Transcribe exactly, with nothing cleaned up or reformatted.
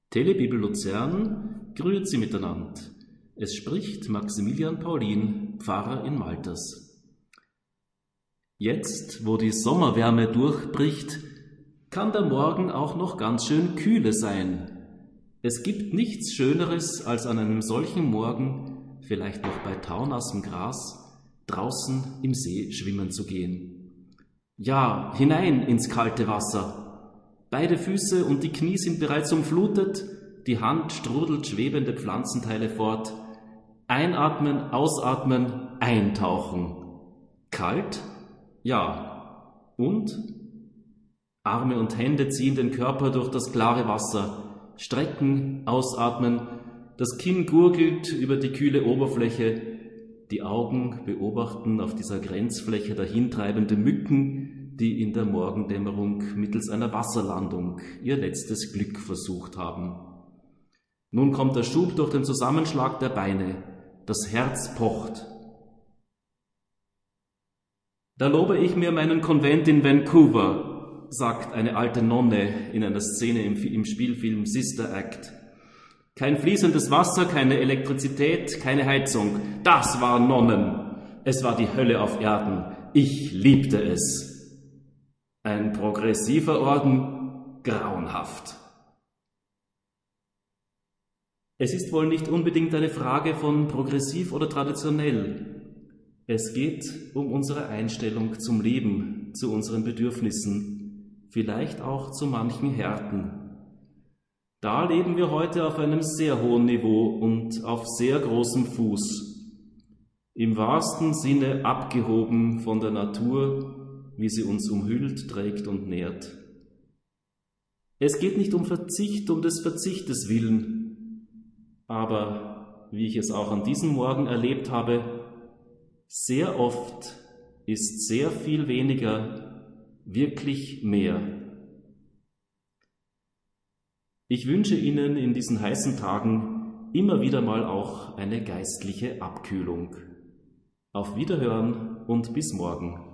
Telebibel Luzern, grüezi miteinander. Es spricht Maximilian Paulin, Pfarrer in Malters. Jetzt, wo die Sommerwärme durchbricht, kann der Morgen auch noch ganz schön kühle sein. Es gibt nichts Schöneres, als an einem solchen Morgen, vielleicht noch bei taunassem Gras, draußen im See schwimmen zu gehen. Ja, hinein ins kalte Wasser. Beide Füße und die Knie sind bereits umflutet, die Hand strudelt schwebende Pflanzenteile fort. Einatmen, ausatmen, eintauchen. Kalt? Ja. Und? Arme und Hände ziehen den Körper durch das klare Wasser. Strecken, ausatmen, das Kinn gurgelt über die kühle Oberfläche, die Augen beobachten auf dieser Grenzfläche dahintreibende Mücken, die in der Morgendämmerung mittels einer Wasserlandung ihr letztes Glück versucht haben. Nun kommt der Schub durch den Zusammenschlag der Beine. Das Herz pocht. Da lobe ich mir meinen Konvent in Vancouver, sagt eine alte Nonne in einer Szene im, im Spielfilm Sister Act. Kein fließendes Wasser, keine Elektrizität, keine Heizung. Das war Nonnen. Es war die Hölle auf Erden. Ich liebte es. Ein progressiver Orden, grauenhaft. Es ist wohl nicht unbedingt eine Frage von progressiv oder traditionell. Es geht um unsere Einstellung zum Leben, zu unseren Bedürfnissen, vielleicht auch zu manchen Härten. Da leben wir heute auf einem sehr hohen Niveau und auf sehr großem Fuß. Im wahrsten Sinne abgehoben von der Natur, wie sie uns umhüllt, trägt und nährt. Es geht nicht um Verzicht, um des Verzichtes willen, aber, wie ich es auch an diesem Morgen erlebt habe, sehr oft ist sehr viel weniger wirklich mehr. Ich wünsche Ihnen in diesen heißen Tagen immer wieder mal auch eine geistliche Abkühlung. Auf Wiederhören und bis morgen.